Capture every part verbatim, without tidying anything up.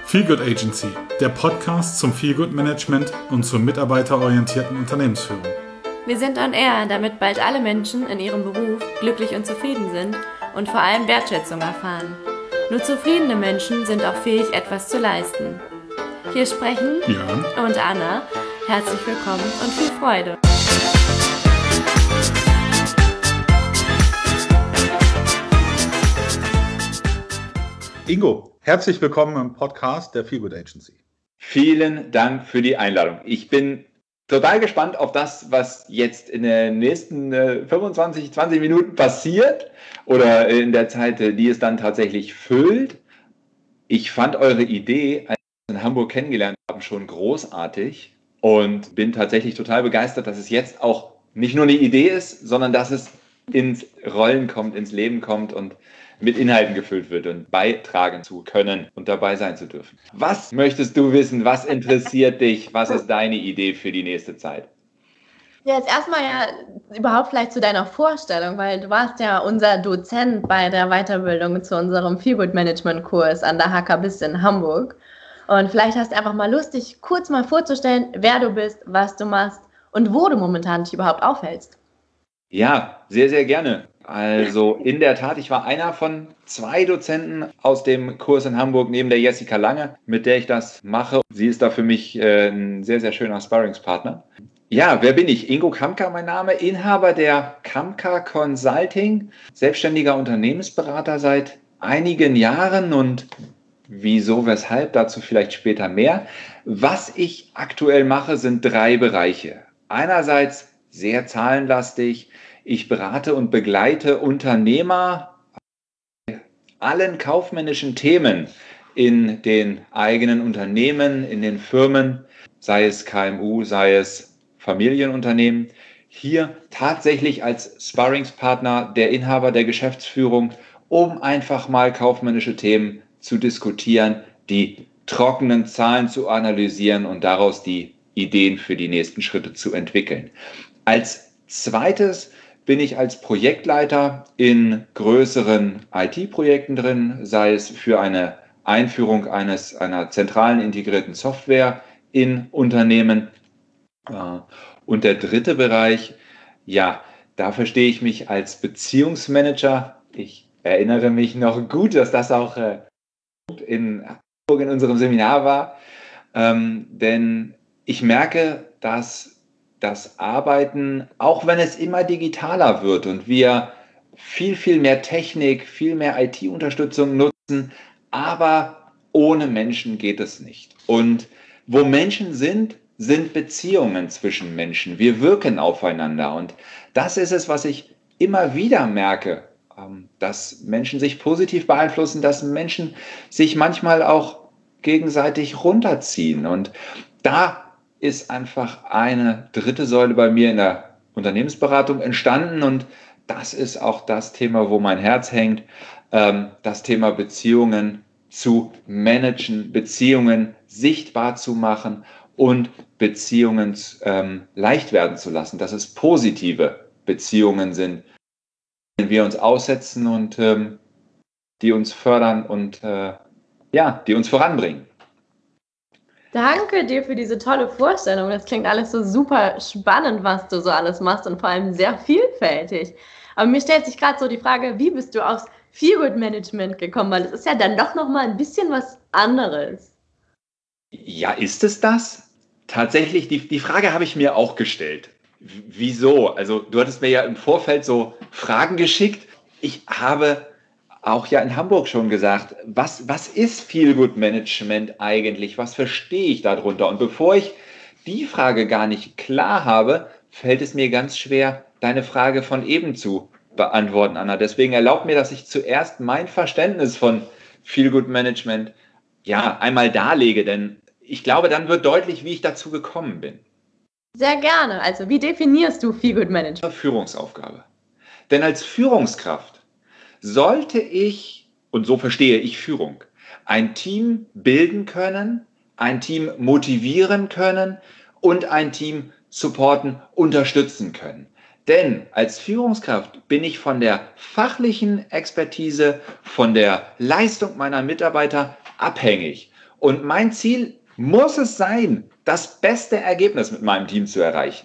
Feelgood Agency, der Podcast zum Feelgood Management und zur mitarbeiterorientierten Unternehmensführung. Wir sind on air, damit bald alle Menschen in ihrem Beruf glücklich und zufrieden sind und vor allem Wertschätzung erfahren. Nur zufriedene Menschen sind auch fähig, etwas zu leisten. Hier sprechen Jörn und Anna. Herzlich willkommen und viel Freude. Ingo, herzlich willkommen im Podcast der Feelgood Agency. Vielen Dank für die Einladung. Ich bin total gespannt auf das, was jetzt in den nächsten äh, fünfundzwanzig, zwanzig Minuten passiert oder in der Zeit, die es dann tatsächlich füllt. Ich fand eure Idee, als wir in Hamburg kennengelernt haben, schon großartig und bin tatsächlich total begeistert, dass es jetzt auch nicht nur eine Idee ist, sondern dass es ins Rollen kommt, ins Leben kommt und mit Inhalten gefüllt wird und beitragen zu können und dabei sein zu dürfen. Was möchtest du wissen? Was interessiert dich? Was ist deine Idee für die nächste Zeit? Ja, jetzt erstmal ja überhaupt vielleicht zu deiner Vorstellung, weil du warst ja unser Dozent bei der Weiterbildung zu unserem Feelgood Management Kurs an der H K B I S in Hamburg. Und vielleicht hast du einfach mal Lust, dich kurz mal vorzustellen, wer du bist, was du machst und wo du momentan dich überhaupt aufhältst. Ja, sehr, sehr gerne. Also in der Tat, ich war einer von zwei Dozenten aus dem Kurs in Hamburg neben der Jessica Lange, mit der ich das mache. Sie ist da für mich äh, ein sehr, sehr schöner Sparringspartner. Ja, wer bin ich? Ingo Kamka, mein Name, Inhaber der Kamka Consulting, selbstständiger Unternehmensberater seit einigen Jahren und wieso, weshalb, dazu vielleicht später mehr. Was ich aktuell mache, sind drei Bereiche. Einerseits sehr zahlenlastig. Ich berate und begleite Unternehmer bei allen kaufmännischen Themen in den eigenen Unternehmen, in den Firmen, sei es K M U, sei es Familienunternehmen. Hier tatsächlich als Sparringspartner der Inhaber der Geschäftsführung, um einfach mal kaufmännische Themen zu diskutieren, die trockenen Zahlen zu analysieren und daraus die Ideen für die nächsten Schritte zu entwickeln. Als zweites bin ich als Projektleiter in größeren I T-Projekten drin, sei es für eine Einführung eines, einer zentralen integrierten Software in Unternehmen. Und der dritte Bereich, ja, da verstehe ich mich als Beziehungsmanager. Ich erinnere mich noch gut, dass das auch in Hamburg in unserem Seminar war, ähm, denn ich merke, dass das Arbeiten, auch wenn es immer digitaler wird und wir viel, viel mehr Technik, viel mehr I T-Unterstützung nutzen, aber ohne Menschen geht es nicht. Und wo Menschen sind, sind Beziehungen zwischen Menschen. Wir wirken aufeinander und das ist es, was ich immer wieder merke, dass Menschen sich positiv beeinflussen, dass Menschen sich manchmal auch gegenseitig runterziehen und da ist einfach eine dritte Säule bei mir in der Unternehmensberatung entstanden und das ist auch das Thema, wo mein Herz hängt, ähm, das Thema Beziehungen zu managen, Beziehungen sichtbar zu machen und Beziehungen ähm, leicht werden zu lassen, dass es positive Beziehungen sind, denen wir uns aussetzen und ähm, die uns fördern und äh, ja, die uns voranbringen. Danke dir für diese tolle Vorstellung. Das klingt alles so super spannend, was du so alles machst und vor allem sehr vielfältig. Aber mir stellt sich gerade so die Frage, wie bist du aufs Feelgood Management gekommen? Weil es ist ja dann doch nochmal ein bisschen was anderes. Ja, ist es das? Tatsächlich, die, die Frage habe ich mir auch gestellt. W- Wieso? Also du hattest mir ja im Vorfeld so Fragen geschickt. Ich habe auch ja in Hamburg schon gesagt, was, was ist Feelgood Management eigentlich? Was verstehe ich darunter? Und bevor ich die Frage gar nicht klar habe, fällt es mir ganz schwer, deine Frage von eben zu beantworten, Anna. Deswegen erlaubt mir, dass ich zuerst mein Verständnis von Feelgood Management ja einmal darlege, denn ich glaube, dann wird deutlich, wie ich dazu gekommen bin. Sehr gerne. Also, wie definierst du Feelgood Management? Führungsaufgabe. Denn als Führungskraft sollte ich, und so verstehe ich Führung, ein Team bilden können, ein Team motivieren können und ein Team supporten, unterstützen können. Denn als Führungskraft bin ich von der fachlichen Expertise, von der Leistung meiner Mitarbeiter abhängig. Und mein Ziel muss es sein, das beste Ergebnis mit meinem Team zu erreichen.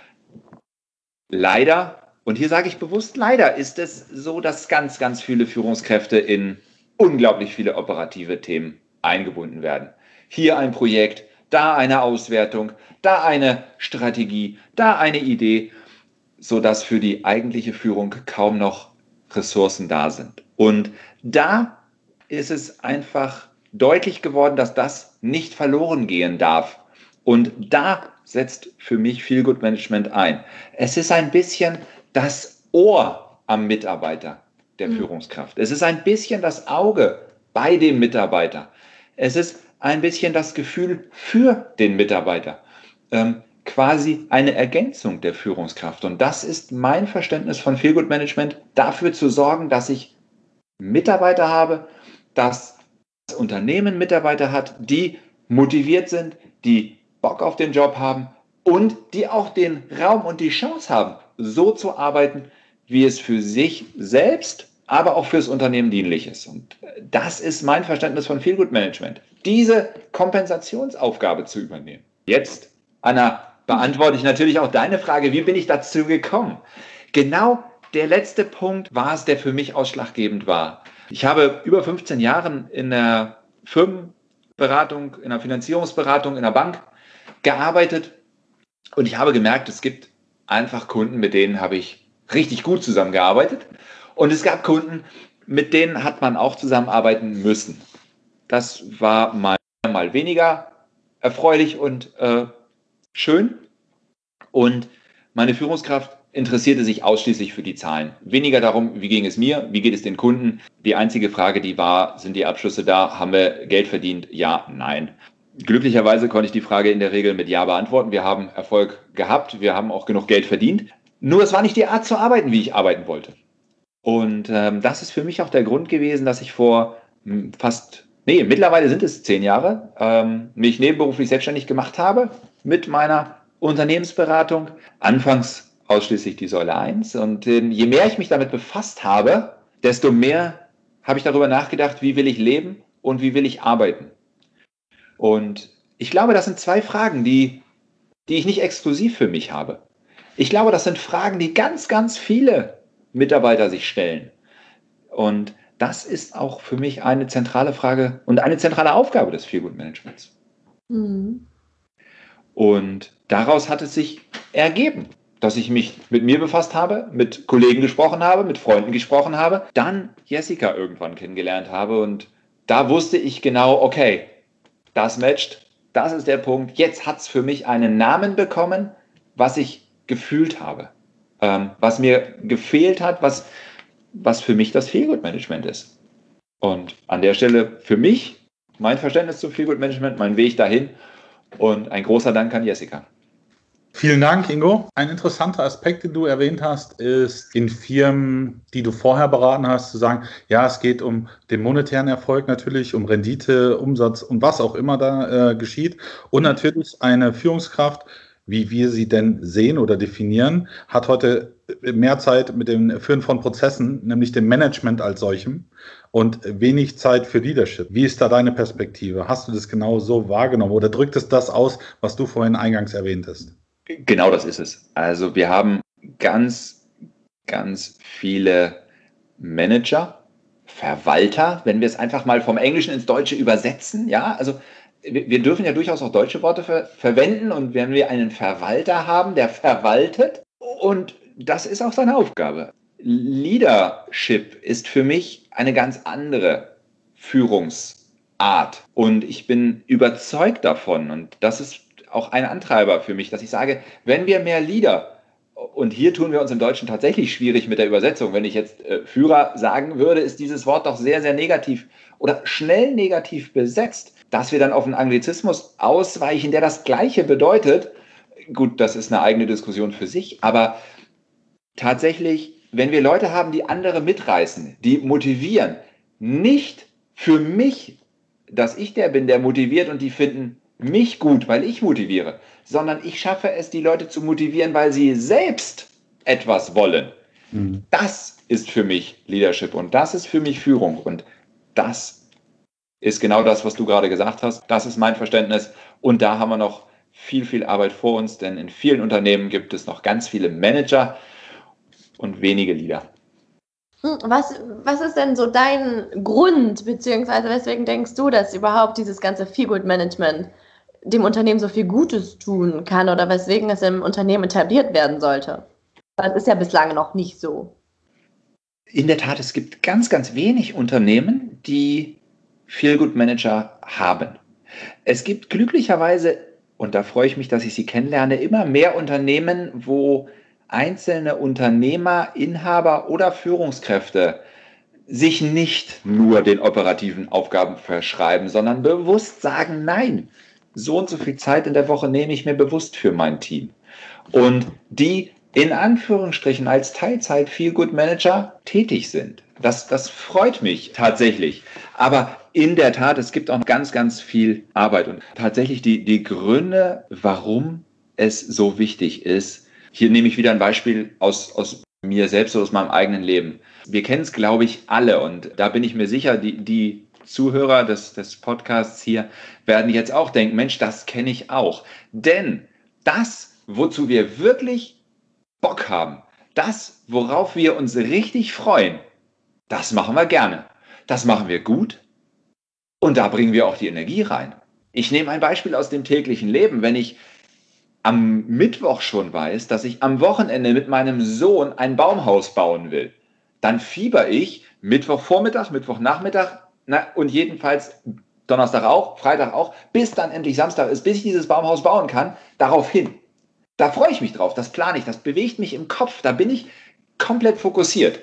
Leider, und hier sage ich bewusst leider, ist es so, dass ganz, ganz viele Führungskräfte in unglaublich viele operative Themen eingebunden werden. Hier ein Projekt, da eine Auswertung, da eine Strategie, da eine Idee, sodass für die eigentliche Führung kaum noch Ressourcen da sind. Und da ist es einfach deutlich geworden, dass das nicht verloren gehen darf. Und da setzt für mich Feel Good Management ein. Es ist ein bisschen das Ohr am Mitarbeiter der mhm. Führungskraft. Es ist ein bisschen das Auge bei dem Mitarbeiter. Es ist ein bisschen das Gefühl für den Mitarbeiter. Ähm, quasi eine Ergänzung der Führungskraft. Und das ist mein Verständnis von Feel Good Management, dafür zu sorgen, dass ich Mitarbeiter habe, dass das Unternehmen Mitarbeiter hat, die motiviert sind, die Bock auf den Job haben und die auch den Raum und die Chance haben, so zu arbeiten, wie es für sich selbst, aber auch fürs Unternehmen dienlich ist. Und das ist mein Verständnis von Feel Good Management, diese Kompensationsaufgabe zu übernehmen. Jetzt, Anna, beantworte ich natürlich auch deine Frage, wie bin ich dazu gekommen? Genau der letzte Punkt war es, der für mich ausschlaggebend war. Ich habe über fünfzehn Jahre in der Firmenberatung, in der Finanzierungsberatung, in der Bank gearbeitet und ich habe gemerkt, es gibt einfach Kunden, mit denen habe ich richtig gut zusammengearbeitet und es gab Kunden, mit denen hat man auch zusammenarbeiten müssen. Das war mal, mal weniger erfreulich und äh, schön und meine Führungskraft interessierte sich ausschließlich für die Zahlen. Weniger darum, wie ging es mir, wie geht es den Kunden. Die einzige Frage, die war, sind die Abschlüsse da, haben wir Geld verdient? Ja, nein. Glücklicherweise konnte ich die Frage in der Regel mit Ja beantworten. Wir haben Erfolg gehabt, wir haben auch genug Geld verdient. Nur es war nicht die Art zu arbeiten, wie ich arbeiten wollte. Und ähm, das ist für mich auch der Grund gewesen, dass ich vor m, fast, nee, mittlerweile sind es zehn Jahre, ähm, mich nebenberuflich selbstständig gemacht habe mit meiner Unternehmensberatung. Anfangs ausschließlich die Säule eins. Und äh, je mehr ich mich damit befasst habe, desto mehr habe ich darüber nachgedacht, wie will ich leben und wie will ich arbeiten. Und ich glaube, das sind zwei Fragen, die, die ich nicht exklusiv für mich habe. Ich glaube, das sind Fragen, die ganz, ganz viele Mitarbeiter sich stellen. Und das ist auch für mich eine zentrale Frage und eine zentrale Aufgabe des Feel Good Managements. Mhm. Und daraus hat es sich ergeben, dass ich mich mit mir befasst habe, mit Kollegen gesprochen habe, mit Freunden gesprochen habe, dann Jessica irgendwann kennengelernt habe und da wusste ich genau, okay, das matcht, das ist der Punkt, jetzt hat es für mich einen Namen bekommen, was ich gefühlt habe, ähm, was mir gefehlt hat, was, was für mich das Feel Good Management ist. Und an der Stelle für mich, mein Verständnis zum Feel Good Management, mein Weg dahin und ein großer Dank an Jessica. Vielen Dank, Ingo. Ein interessanter Aspekt, den du erwähnt hast, ist in Firmen, die du vorher beraten hast, zu sagen, ja, es geht um den monetären Erfolg natürlich, um Rendite, Umsatz und was auch immer da äh, geschieht. Und natürlich eine Führungskraft, wie wir sie denn sehen oder definieren, hat heute mehr Zeit mit dem Führen von Prozessen, nämlich dem Management als solchem und wenig Zeit für Leadership. Wie ist da deine Perspektive? Hast du das genau so wahrgenommen oder drückt es das aus, was du vorhin eingangs erwähnt hast? Genau das ist es. Also wir haben ganz, ganz viele Manager, Verwalter, wenn wir es einfach mal vom Englischen ins Deutsche übersetzen. Ja, also wir, wir dürfen ja durchaus auch deutsche Worte ver- verwenden und wenn wir einen Verwalter haben, der verwaltet und das ist auch seine Aufgabe. Leadership ist für mich eine ganz andere Führungsart und ich bin überzeugt davon und das ist auch ein Antreiber für mich, dass ich sage, wenn wir mehr Leader, und hier tun wir uns im Deutschen tatsächlich schwierig mit der Übersetzung, wenn ich jetzt äh, Führer sagen würde, ist dieses Wort doch sehr, sehr negativ oder schnell negativ besetzt, dass wir dann auf einen Anglizismus ausweichen, der das Gleiche bedeutet. Gut, das ist eine eigene Diskussion für sich, aber tatsächlich, wenn wir Leute haben, die andere mitreißen, die motivieren, nicht für mich, dass ich der bin, der motiviert und die finden mich gut, weil ich motiviere, sondern ich schaffe es, die Leute zu motivieren, weil sie selbst etwas wollen. Mhm. Das ist für mich Leadership und das ist für mich Führung und das ist genau das, was du gerade gesagt hast. Das ist mein Verständnis. Und da haben wir noch viel, viel Arbeit vor uns, denn in vielen Unternehmen gibt es noch ganz viele Manager und wenige Leader. Was, was ist denn so dein Grund, beziehungsweise weswegen denkst du, dass überhaupt dieses ganze Feelgood-Management dem Unternehmen so viel Gutes tun kann oder weswegen es im Unternehmen etabliert werden sollte? Das ist ja bislang noch nicht so. In der Tat, es gibt ganz, ganz wenig Unternehmen, die Feelgood-Manager haben. Es gibt glücklicherweise, und da freue ich mich, dass ich sie kennenlerne, immer mehr Unternehmen, wo einzelne Unternehmer, Inhaber oder Führungskräfte sich nicht nur den operativen Aufgaben verschreiben, sondern bewusst sagen, nein, so und so viel Zeit in der Woche nehme ich mir bewusst für mein Team. Und die in Anführungsstrichen als Teilzeit-Feelgood-Manager tätig sind. Das, das freut mich tatsächlich. Aber in der Tat, es gibt auch noch ganz, ganz viel Arbeit. Und tatsächlich die, die Gründe, warum es so wichtig ist, hier nehme ich wieder ein Beispiel aus, aus mir selbst oder aus meinem eigenen Leben. Wir kennen es, glaube ich, alle. Und da bin ich mir sicher, die, die Zuhörer des, des Podcasts hier werden jetzt auch denken, Mensch, das kenne ich auch. Denn das, wozu wir wirklich Bock haben, das, worauf wir uns richtig freuen, das machen wir gerne. Das machen wir gut und da bringen wir auch die Energie rein. Ich nehme ein Beispiel aus dem täglichen Leben. Wenn ich am Mittwoch schon weiß, dass ich am Wochenende mit meinem Sohn ein Baumhaus bauen will, dann fieber ich Mittwochvormittag, Mittwochnachmittag na, und jedenfalls Donnerstag auch, Freitag auch, bis dann endlich Samstag ist, bis ich dieses Baumhaus bauen kann, darauf hin. Da freue ich mich drauf, das plane ich, das bewegt mich im Kopf, da bin ich komplett fokussiert.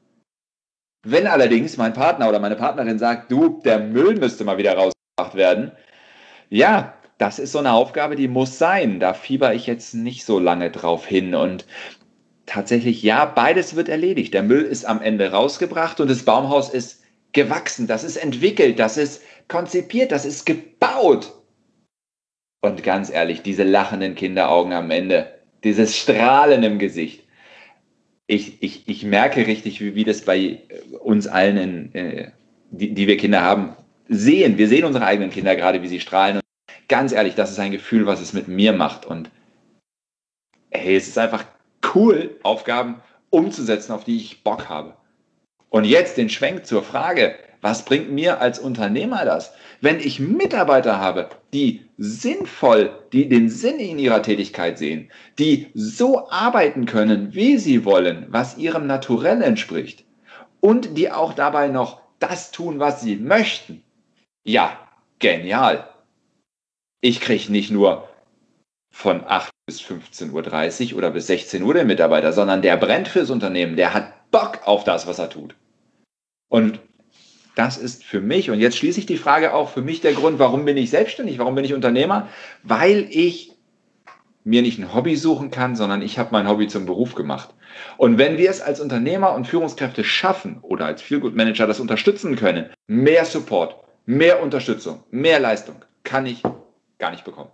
Wenn allerdings mein Partner oder meine Partnerin sagt, du, der Müll müsste mal wieder rausgebracht werden, ja, das ist so eine Aufgabe, die muss sein. Da fieber ich jetzt nicht so lange drauf hin. Und tatsächlich, ja, beides wird erledigt. Der Müll ist am Ende rausgebracht und das Baumhaus ist gewachsen, das ist entwickelt, das ist konzipiert, das ist gebaut. Und ganz ehrlich, diese lachenden Kinderaugen am Ende, dieses Strahlen im Gesicht. Ich, ich, ich merke richtig, wie, wie das bei uns allen, in, äh, die, die wir Kinder haben, sehen. Wir sehen unsere eigenen Kinder gerade, wie sie strahlen. Und ganz ehrlich, das ist ein Gefühl, was es mit mir macht. Und hey, es ist einfach cool, Aufgaben umzusetzen, auf die ich Bock habe. Und jetzt den Schwenk zur Frage, was bringt mir als Unternehmer das? Wenn ich Mitarbeiter habe, die sinnvoll, die den Sinn in ihrer Tätigkeit sehen, die so arbeiten können, wie sie wollen, was ihrem Naturell entspricht und die auch dabei noch das tun, was sie möchten. Ja, genial. Ich kriege nicht nur von acht bis fünfzehn Uhr dreißig oder bis sechzehn Uhr den Mitarbeiter, sondern der brennt fürs Unternehmen, der hat Bock auf das, was er tut. Und das ist für mich, und jetzt schließe ich die Frage auch, für mich der Grund, warum bin ich selbstständig, warum bin ich Unternehmer? Weil ich mir nicht ein Hobby suchen kann, sondern ich habe mein Hobby zum Beruf gemacht. Und wenn wir es als Unternehmer und Führungskräfte schaffen oder als Feelgood-Manager das unterstützen können, mehr Support, mehr Unterstützung, mehr Leistung kann ich gar nicht bekommen.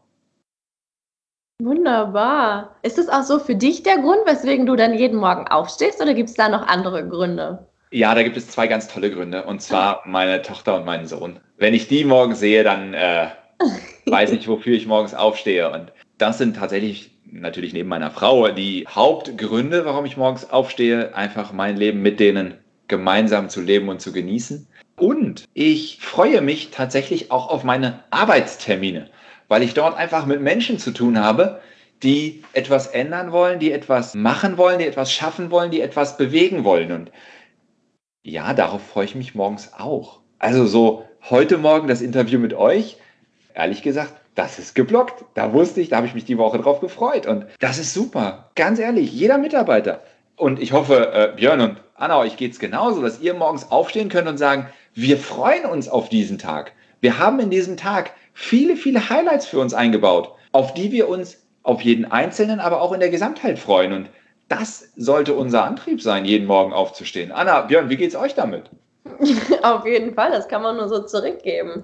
Wunderbar. Ist das auch so für dich der Grund, weswegen du dann jeden Morgen aufstehst, oder gibt es da noch andere Gründe? Ja, da gibt es zwei ganz tolle Gründe, und zwar meine Tochter und meinen Sohn. Wenn ich die morgen sehe, dann äh, weiß ich, wofür ich morgens aufstehe. Und das sind tatsächlich natürlich neben meiner Frau die Hauptgründe, warum ich morgens aufstehe, einfach mein Leben mit denen gemeinsam zu leben und zu genießen. Und ich freue mich tatsächlich auch auf meine Arbeitstermine, weil ich dort einfach mit Menschen zu tun habe, die etwas ändern wollen, die etwas machen wollen, die etwas schaffen wollen, die etwas bewegen wollen. Und ja, darauf freue ich mich morgens auch. Also so heute Morgen das Interview mit euch, ehrlich gesagt, das ist geblockt. Da wusste ich, da habe ich mich die Woche drauf gefreut. Und das ist super. Ganz ehrlich, jeder Mitarbeiter. Und ich hoffe, äh, Björn und Anna, euch geht es genauso, dass ihr morgens aufstehen könnt und sagen, wir freuen uns auf diesen Tag. Wir haben in diesem Tag viele, viele Highlights für uns eingebaut, auf die wir uns auf jeden Einzelnen, aber auch in der Gesamtheit freuen. Und das sollte unser Antrieb sein, jeden Morgen aufzustehen. Anna, Björn, wie geht's euch damit? Auf jeden Fall, das kann man nur so zurückgeben.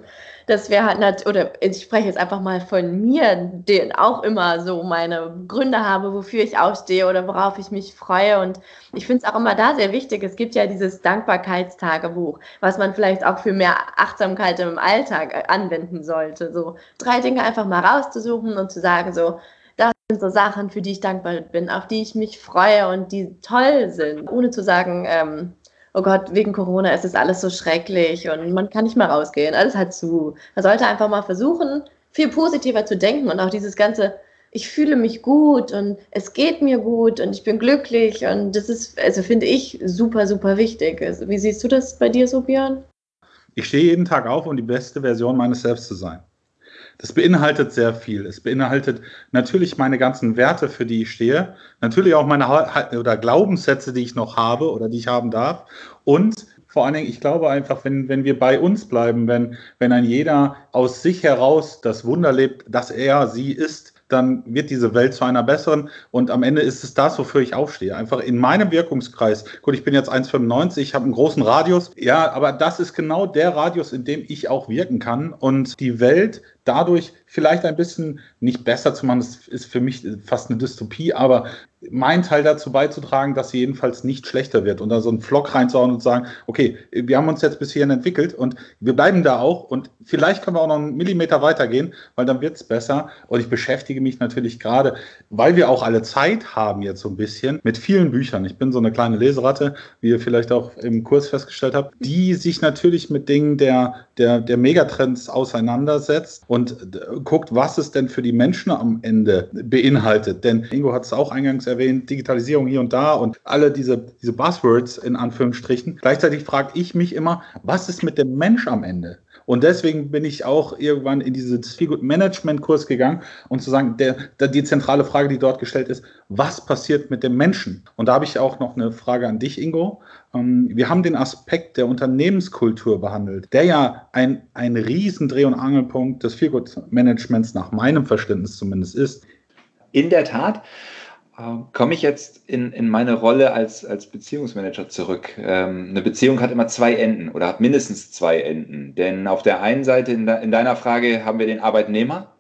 dass wir halt, nat- oder ich spreche jetzt einfach mal von mir, den auch immer so meine Gründe habe, wofür ich aufstehe oder worauf ich mich freue. Und ich finde es auch immer da sehr wichtig. Es gibt ja dieses Dankbarkeitstagebuch, was man vielleicht auch für mehr Achtsamkeit im Alltag äh, anwenden sollte. So drei Dinge einfach mal rauszusuchen und zu sagen, so, das sind so Sachen, für die ich dankbar bin, auf die ich mich freue und die toll sind, ohne zu sagen, ähm, oh Gott, wegen Corona ist es alles so schrecklich und man kann nicht mehr rausgehen, alles hat zu. Man sollte einfach mal versuchen, viel positiver zu denken und auch dieses ganze, ich fühle mich gut und es geht mir gut und ich bin glücklich und das ist, also finde ich, super, super wichtig. Also, wie siehst du das bei dir so, Björn? Ich stehe jeden Tag auf, um die beste Version meines Selbst zu sein. Das beinhaltet sehr viel. Es beinhaltet natürlich meine ganzen Werte, für die ich stehe, natürlich auch meine Ha- oder Glaubenssätze, die ich noch habe oder die ich haben darf. Und vor allen Dingen, ich glaube einfach, wenn, wenn wir bei uns bleiben, wenn, wenn ein jeder aus sich heraus das Wunder lebt, dass er sie ist, dann wird diese Welt zu einer besseren. Und am Ende ist es das, wofür ich aufstehe. Einfach in meinem Wirkungskreis. Gut, ich bin jetzt eins Komma fünfundneunzig, ich habe einen großen Radius. Ja, aber das ist genau der Radius, in dem ich auch wirken kann. Und die Welt dadurch vielleicht ein bisschen nicht besser zu machen, das ist für mich fast eine Dystopie, aber mein Teil dazu beizutragen, dass sie jedenfalls nicht schlechter wird und da so einen Vlog reinzuhauen und sagen, okay, wir haben uns jetzt bis hierhin entwickelt und wir bleiben da auch und vielleicht können wir auch noch einen Millimeter weitergehen, weil dann wird es besser und ich beschäftige mich natürlich gerade, weil wir auch alle Zeit haben jetzt so ein bisschen, mit vielen Büchern. Ich bin so eine kleine Leseratte, wie ihr vielleicht auch im Kurs festgestellt habt, die sich natürlich mit Dingen der, der, der Megatrends auseinandersetzt und guckt, was es denn für die Menschen am Ende beinhaltet. Denn Ingo hat es auch eingangs erwähnt, Digitalisierung hier und da und alle diese, diese Buzzwords in Anführungsstrichen. Gleichzeitig frage ich mich immer, was ist mit dem Mensch am Ende? Und deswegen bin ich auch irgendwann in diesen Feelgood-Management-Kurs gegangen und zu sagen, der, der, die zentrale Frage, die dort gestellt ist, was passiert mit dem Menschen? Und da habe ich auch noch eine Frage an dich, Ingo. Ähm, wir haben den Aspekt der Unternehmenskultur behandelt, der ja ein, ein Riesendreh- und Angelpunkt des Feelgood-Managements nach meinem Verständnis zumindest ist. In der Tat äh, komme ich jetzt in, in meine Rolle als, als Beziehungsmanager zurück. Ähm, eine Beziehung hat immer zwei Enden oder hat mindestens zwei Enden. Denn auf der einen Seite in, de, in deiner Frage haben wir den Arbeitnehmer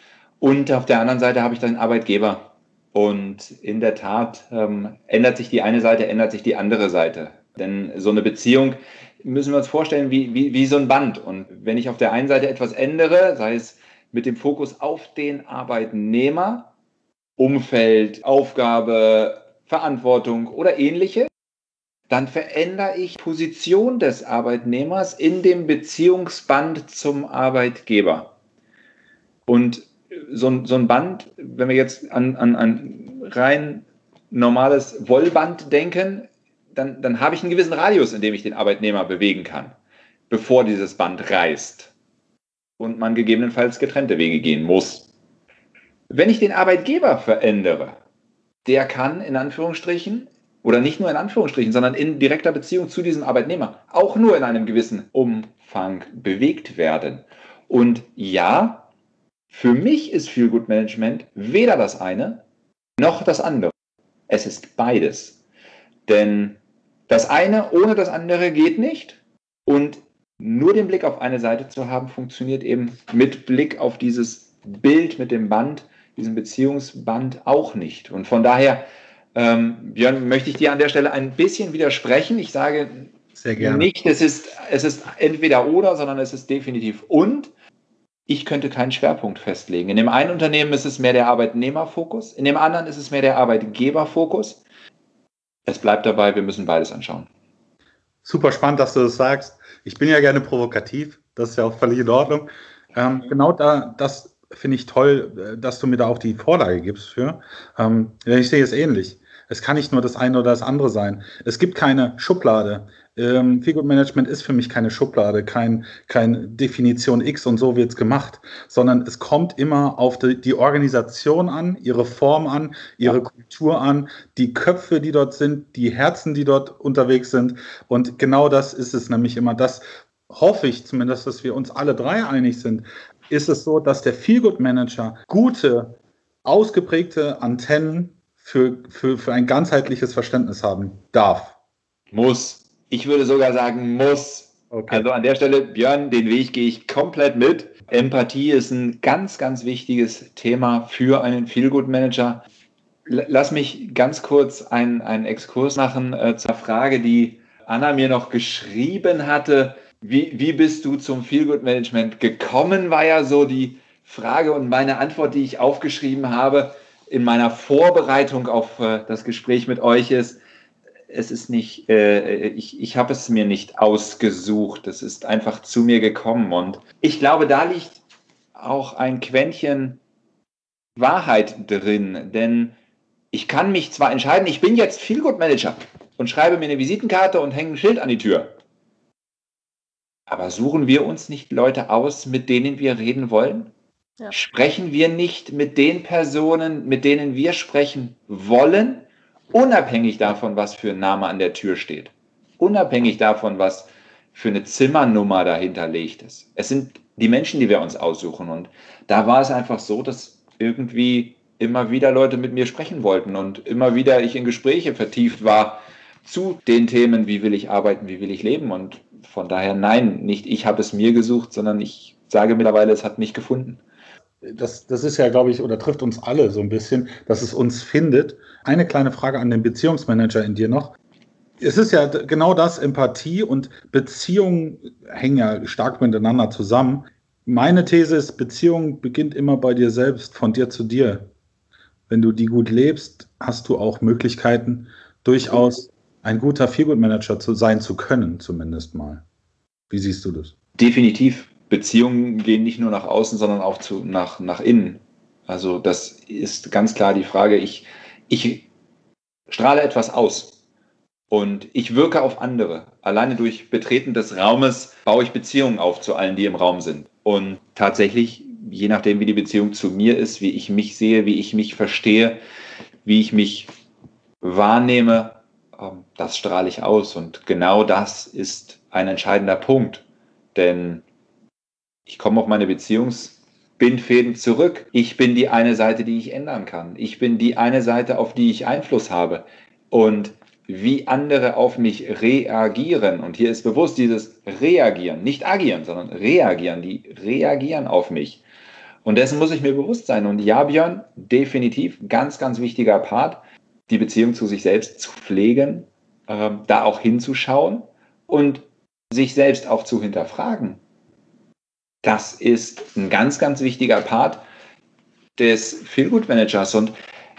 und auf der anderen Seite habe ich den Arbeitgeber. Und in der Tat ähm, ändert sich die eine Seite, ändert sich die andere Seite. Denn so eine Beziehung müssen wir uns vorstellen wie, wie, wie so ein Band. Und wenn ich auf der einen Seite etwas ändere, sei es mit dem Fokus auf den Arbeitnehmer, Umfeld, Aufgabe, Verantwortung oder ähnliche, dann verändere ich die Position des Arbeitnehmers in dem Beziehungsband zum Arbeitgeber. Und so ein, so ein Band, wenn wir jetzt an, an, an rein normales Wollband denken, dann, dann habe ich einen gewissen Radius, in dem ich den Arbeitnehmer bewegen kann, bevor dieses Band reißt und man gegebenenfalls getrennte Wege gehen muss. Wenn ich den Arbeitgeber verändere, der kann in Anführungsstrichen, oder nicht nur in Anführungsstrichen, sondern in direkter Beziehung zu diesem Arbeitnehmer auch nur in einem gewissen Umfang bewegt werden. Und ja, für mich ist Feelgood Management weder das eine noch das andere. Es ist beides. Denn das eine ohne das andere geht nicht. Und nur den Blick auf eine Seite zu haben, funktioniert eben mit Blick auf dieses Bild mit dem Band, diesem Beziehungsband auch nicht. Und von daher, ähm, Björn, möchte ich dir an der Stelle ein bisschen widersprechen. Ich sage Sehr gerne. nicht, es ist, es ist entweder oder, sondern es ist definitiv und. Ich könnte keinen Schwerpunkt festlegen. In dem einen Unternehmen ist es mehr der Arbeitnehmerfokus, in dem anderen ist es mehr der Arbeitgeberfokus. Es bleibt dabei, wir müssen beides anschauen. Super spannend, dass du das sagst. Ich bin ja gerne provokativ, das ist ja auch völlig in Ordnung. Ähm, genau da, das finde ich toll, dass du mir da auch die Vorlage gibst für. Ähm, ich sehe es ähnlich. Es kann nicht nur das eine oder das andere sein. Es gibt keine Schublade. Ähm, Feelgood Management ist für mich keine Schublade, kein, kein Definition X und so wird es gemacht, sondern es kommt immer auf die, die Organisation an, ihre Form an, ihre ja. Kultur an, die Köpfe, die dort sind, die Herzen, die dort unterwegs sind. Und genau das ist es nämlich immer. Das hoffe ich zumindest, dass wir uns alle drei einig sind. Ist es so, dass der Feelgood Manager gute, ausgeprägte Antennen für, für, für ein ganzheitliches Verständnis haben darf? Muss. Ich würde sogar sagen, muss. Okay. Also an der Stelle, Björn, den Weg gehe ich komplett mit. Empathie ist ein ganz, ganz wichtiges Thema für einen Feel-Good-Manager. Lass mich ganz kurz einen, einen Exkurs machen äh, zur Frage, die Anna mir noch geschrieben hatte. Wie, wie bist du zum Feel-Good-Management gekommen, war ja so die Frage, und meine Antwort, die ich aufgeschrieben habe in meiner Vorbereitung auf äh, das Gespräch mit euch ist, es ist nicht, äh, ich, ich habe es mir nicht ausgesucht, es ist einfach zu mir gekommen, und ich glaube, da liegt auch ein Quäntchen Wahrheit drin, denn ich kann mich zwar entscheiden, ich bin jetzt Feel-Good-Manager und schreibe mir eine Visitenkarte und hänge ein Schild an die Tür, aber suchen wir uns nicht Leute aus, mit denen wir reden wollen? Ja. Sprechen wir nicht mit den Personen, mit denen wir sprechen wollen, unabhängig davon, was für ein Name an der Tür steht, unabhängig davon, was für eine Zimmernummer dahinterlegt ist. Es sind die Menschen, die wir uns aussuchen, und da war es einfach so, dass irgendwie immer wieder Leute mit mir sprechen wollten und immer wieder ich in Gespräche vertieft war zu den Themen, wie will ich arbeiten, wie will ich leben, und von daher nein, nicht ich habe es mir gesucht, sondern ich sage mittlerweile, es hat mich gefunden. Das, das ist ja, glaube ich, oder trifft uns alle so ein bisschen, dass es uns findet. Eine kleine Frage an den Beziehungsmanager in dir noch. Es ist ja genau das, Empathie und Beziehung hängen ja stark miteinander zusammen. Meine These ist, Beziehung beginnt immer bei dir selbst, von dir zu dir. Wenn du die gut lebst, hast du auch Möglichkeiten, durchaus ein guter Feel-Good-Manager zu sein zu können, zumindest mal. Wie siehst du das? Definitiv. Beziehungen gehen nicht nur nach außen, sondern auch zu, nach, nach innen. Also das ist ganz klar die Frage, ich, ich strahle etwas aus und ich wirke auf andere. Alleine durch Betreten des Raumes baue ich Beziehungen auf zu allen, die im Raum sind. Und tatsächlich, je nachdem, wie die Beziehung zu mir ist, wie ich mich sehe, wie ich mich verstehe, wie ich mich wahrnehme, das strahle ich aus. Und genau das ist ein entscheidender Punkt. Denn ich komme auf meine Beziehungsbindfäden zurück. Ich bin die eine Seite, die ich ändern kann. Ich bin die eine Seite, auf die ich Einfluss habe. Und wie andere auf mich reagieren, und hier ist bewusst dieses Reagieren, nicht agieren, sondern reagieren, die reagieren auf mich. Und dessen muss ich mir bewusst sein. Und ja, Björn, definitiv, ganz, ganz wichtiger Part, die Beziehung zu sich selbst zu pflegen, äh, da auch hinzuschauen und sich selbst auch zu hinterfragen. Das ist ein ganz, ganz wichtiger Part des Feel-Good-Managers. Und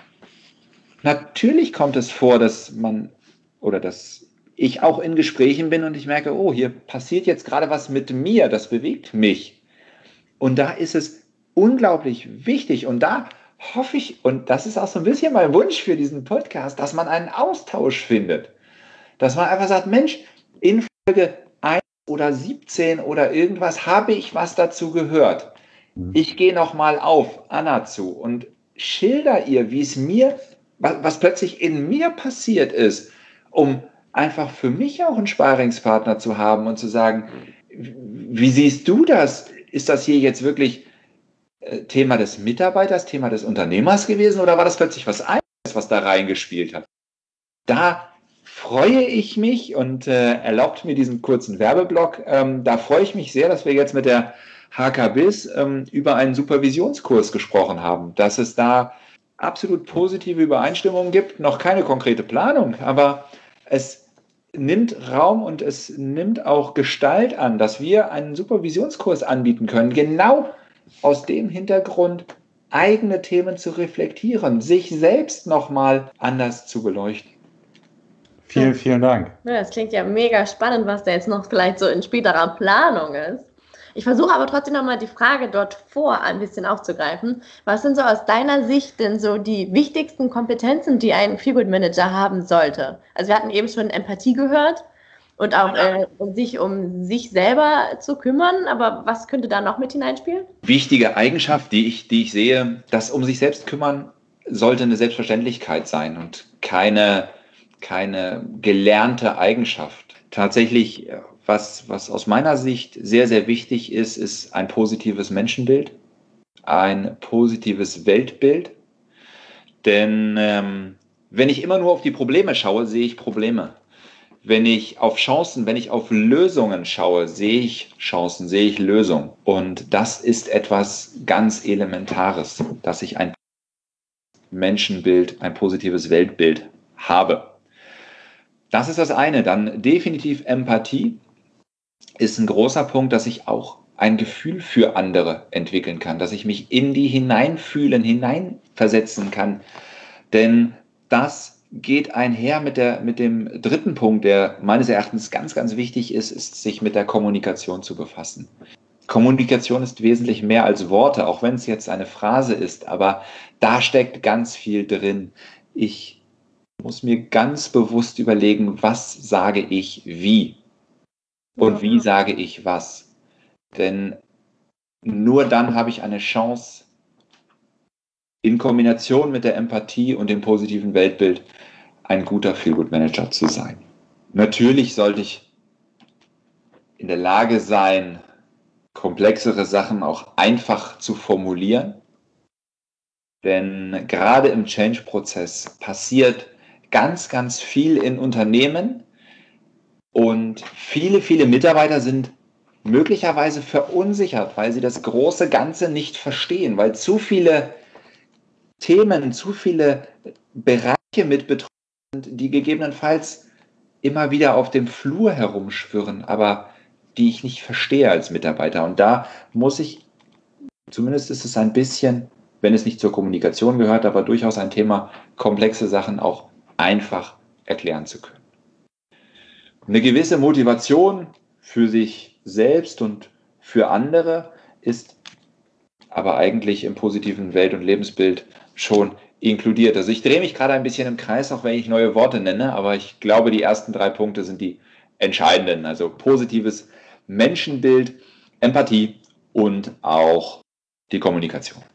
natürlich kommt es vor, dass man oder dass ich auch in Gesprächen bin und ich merke, oh, hier passiert jetzt gerade was mit mir, das bewegt mich. Und da ist es unglaublich wichtig, und da hoffe ich, und das ist auch so ein bisschen mein Wunsch für diesen Podcast, dass man einen Austausch findet. Dass man einfach sagt, Mensch, in Folge eins oder siebzehn oder irgendwas habe ich was dazu gehört. Ich gehe nochmal auf Anna zu und schilder ihr, wie es mir, was, was plötzlich in mir passiert ist, um einfach für mich auch einen Sparingspartner zu haben und zu sagen, wie siehst du das? Ist das hier jetzt wirklich Thema des Mitarbeiters, Thema des Unternehmers gewesen, oder war das plötzlich was anderes, was da reingespielt hat? Da freue ich mich und äh, erlaubt mir diesen kurzen Werbeblock. Ähm, da freue ich mich sehr, dass wir jetzt mit der H K B I S ähm, über einen Supervisionskurs gesprochen haben, dass es da absolut positive Übereinstimmungen gibt, noch keine konkrete Planung, aber es nimmt Raum und es nimmt auch Gestalt an, dass wir einen Supervisionskurs anbieten können, genau aus dem Hintergrund, eigene Themen zu reflektieren, sich selbst nochmal anders zu beleuchten. Vielen, vielen Dank. Ja, das klingt ja mega spannend, was da jetzt noch vielleicht so in späterer Planung ist. Ich versuche aber trotzdem nochmal die Frage dort vor ein bisschen aufzugreifen. Was sind so aus deiner Sicht denn so die wichtigsten Kompetenzen, die ein Feel-Good-Manager haben sollte? Also wir hatten eben schon Empathie gehört und auch äh, sich um sich selber zu kümmern, aber was könnte da noch mit hineinspielen? Wichtige Eigenschaft, die ich, die ich sehe, das um sich selbst kümmern sollte eine Selbstverständlichkeit sein und keine, keine gelernte Eigenschaft. Tatsächlich, was, was aus meiner Sicht sehr, sehr wichtig ist, ist ein positives Menschenbild, ein positives Weltbild. Denn ähm, wenn ich immer nur auf die Probleme schaue, sehe ich Probleme. wenn ich auf Chancen, wenn ich auf Lösungen schaue, sehe ich Chancen, sehe ich Lösungen. Und das ist etwas ganz Elementares, dass ich ein Menschenbild, ein positives Weltbild habe. Das ist das eine. Dann definitiv Empathie ist ein großer Punkt, dass ich auch ein Gefühl für andere entwickeln kann, dass ich mich in die hineinfühlen, hineinversetzen kann. Denn das geht einher mit, der, mit dem dritten Punkt, der meines Erachtens ganz, ganz wichtig ist, ist, sich mit der Kommunikation zu befassen. Kommunikation ist wesentlich mehr als Worte, auch wenn es jetzt eine Phrase ist, aber da steckt ganz viel drin. Ich muss mir ganz bewusst überlegen, was sage ich wie und wie sage ich was. Denn nur dann habe ich eine Chance, in Kombination mit der Empathie und dem positiven Weltbild ein guter Feel-Good-Manager zu sein. Natürlich sollte ich in der Lage sein, komplexere Sachen auch einfach zu formulieren. Denn gerade im Change-Prozess passiert ganz, ganz viel in Unternehmen und viele, viele Mitarbeiter sind möglicherweise verunsichert, weil sie das große Ganze nicht verstehen, weil zu viele Themen, zu viele Bereiche mit betroffen sind, die gegebenenfalls immer wieder auf dem Flur herumschwirren, aber die ich nicht verstehe als Mitarbeiter. Und da muss ich, zumindest ist es ein bisschen, wenn es nicht zur Kommunikation gehört, aber durchaus ein Thema, komplexe Sachen auch einfach erklären zu können. Eine gewisse Motivation für sich selbst und für andere ist aber eigentlich im positiven Welt- und Lebensbild schon inkludiert. Also ich drehe mich gerade ein bisschen im Kreis, auch wenn ich neue Worte nenne, aber ich glaube, die ersten drei Punkte sind die entscheidenden. Also positives Menschenbild, Empathie und auch die Kommunikation.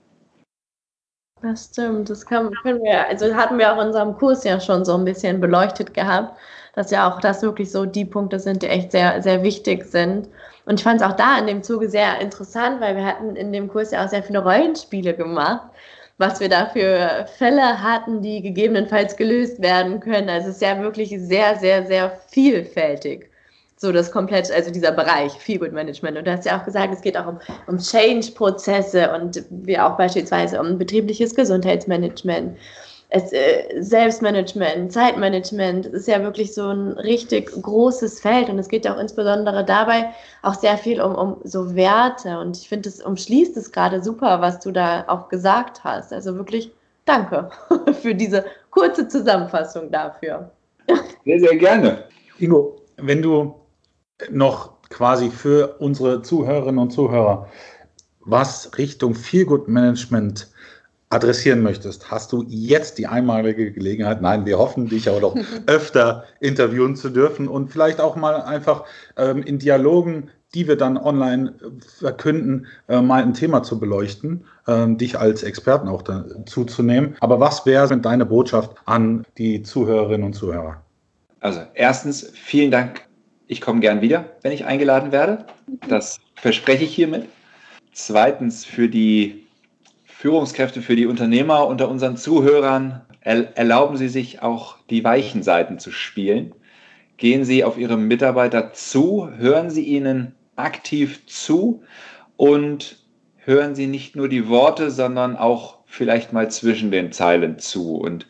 Das stimmt, das kann, können wir, also hatten wir auch in unserem Kurs ja schon so ein bisschen beleuchtet gehabt, dass ja auch das wirklich so die Punkte sind, die echt sehr, sehr wichtig sind. Und ich fand es auch da in dem Zuge sehr interessant, weil wir hatten in dem Kurs ja auch sehr viele Rollenspiele gemacht, was wir da für Fälle hatten, die gegebenenfalls gelöst werden können. Also es ist ja wirklich sehr, sehr, sehr vielfältig. So das komplett, also dieser Bereich Feel-Good Management. Und du hast ja auch gesagt, es geht auch um, um Change-Prozesse und wie auch beispielsweise um betriebliches Gesundheitsmanagement, es, äh, Selbstmanagement, Zeitmanagement. Es ist ja wirklich so ein richtig großes Feld und es geht auch insbesondere dabei auch sehr viel um, um so Werte. Und ich finde, es umschließt es gerade super, was du da auch gesagt hast. Also wirklich danke für diese kurze Zusammenfassung dafür. Sehr, sehr gerne. Ingo, wenn du noch quasi für unsere Zuhörerinnen und Zuhörer was Richtung Feel-Good-Management adressieren möchtest, hast du jetzt die einmalige Gelegenheit, nein, wir hoffen, dich aber doch öfter interviewen zu dürfen und vielleicht auch mal einfach ähm, in Dialogen, die wir dann online verkünden, äh, mal ein Thema zu beleuchten, äh, dich als Experten auch dazu zu nehmen. Aber was wäre deine Botschaft an die Zuhörerinnen und Zuhörer? Also erstens, vielen Dank. Ich komme gern wieder, wenn ich eingeladen werde. Das verspreche ich hiermit. Zweitens, für die Führungskräfte, für die Unternehmer unter unseren Zuhörern, erlauben Sie sich auch die weichen Seiten zu spielen. Gehen Sie auf Ihre Mitarbeiter zu, hören Sie ihnen aktiv zu und hören Sie nicht nur die Worte, sondern auch vielleicht mal zwischen den Zeilen zu. Und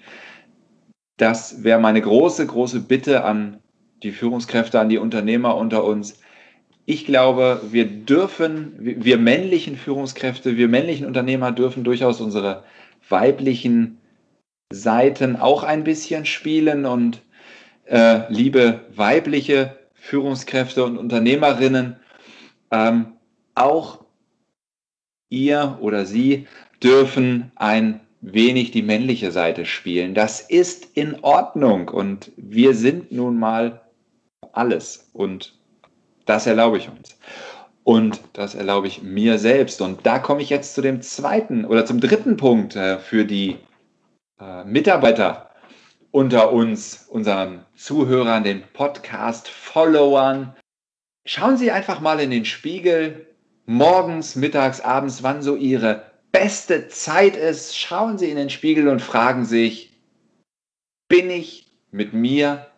das wäre meine große, große Bitte an die Führungskräfte, an die Unternehmer unter uns. Ich glaube, wir dürfen, wir männlichen Führungskräfte, wir männlichen Unternehmer dürfen durchaus unsere weiblichen Seiten auch ein bisschen spielen. Und äh, liebe weibliche Führungskräfte und Unternehmerinnen, ähm, auch ihr oder sie dürfen ein wenig die männliche Seite spielen. Das ist in Ordnung und wir sind nun mal alles und das erlaube ich uns. Und das erlaube ich mir selbst. Und da komme ich jetzt zu dem zweiten oder zum dritten Punkt äh, für die äh, Mitarbeiter unter uns, unseren Zuhörern, den Podcast-Followern. Schauen Sie einfach mal in den Spiegel, morgens, mittags, abends, wann so Ihre beste Zeit ist. Schauen Sie in den Spiegel und fragen sich, bin ich mit mir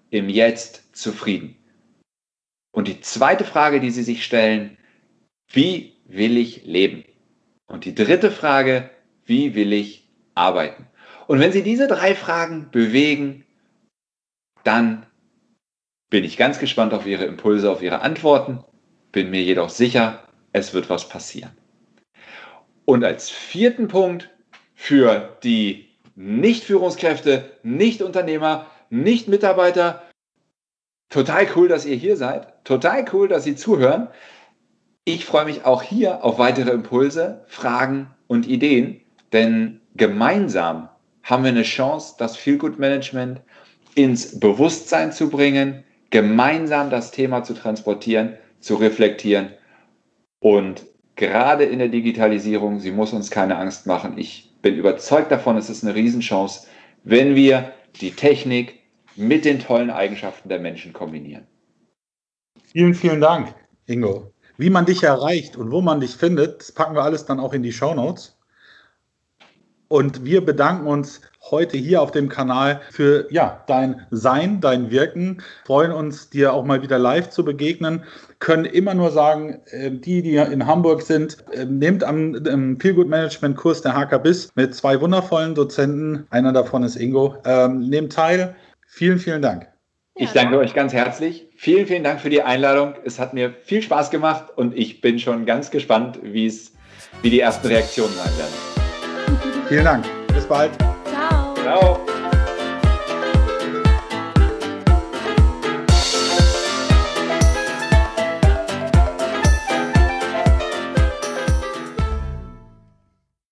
im Jetzt zufrieden? Und die zweite Frage, die Sie sich stellen, wie will ich leben? Und die dritte Frage, wie will ich arbeiten? Und wenn Sie diese drei Fragen bewegen, dann bin ich ganz gespannt auf Ihre Impulse, auf Ihre Antworten, bin mir jedoch sicher, es wird was passieren. Und als vierten Punkt für die Nicht-Führungskräfte, Nicht-Unternehmer, Nicht-Mitarbeiter, total cool, dass ihr hier seid, total cool, dass Sie zuhören. Ich freue mich auch hier auf weitere Impulse, Fragen und Ideen, denn gemeinsam haben wir eine Chance, das Feel-Good-Management ins Bewusstsein zu bringen, gemeinsam das Thema zu transportieren, zu reflektieren und gerade in der Digitalisierung, sie muss uns keine Angst machen. Ich bin überzeugt davon, es ist eine Riesenchance, wenn wir die Technik mit den tollen Eigenschaften der Menschen kombinieren. Vielen, vielen Dank, Ingo. Wie man dich erreicht und wo man dich findet, das packen wir alles dann auch in die Shownotes. Und wir bedanken uns heute hier auf dem Kanal für ja, dein Sein, dein Wirken. Freuen uns, dir auch mal wieder live zu begegnen. Können immer nur sagen, die, die in Hamburg sind, nehmt am Feel-Good-Management-Kurs der H K B I S mit zwei wundervollen Dozenten. Einer davon ist Ingo. Ähm, nehmt teil. Vielen, vielen Dank. Ich danke euch ganz herzlich. Vielen, vielen Dank für die Einladung. Es hat mir viel Spaß gemacht und ich bin schon ganz gespannt, wie es, wie die ersten Reaktionen sein werden. Vielen Dank. Bis bald. Ciao. Ciao.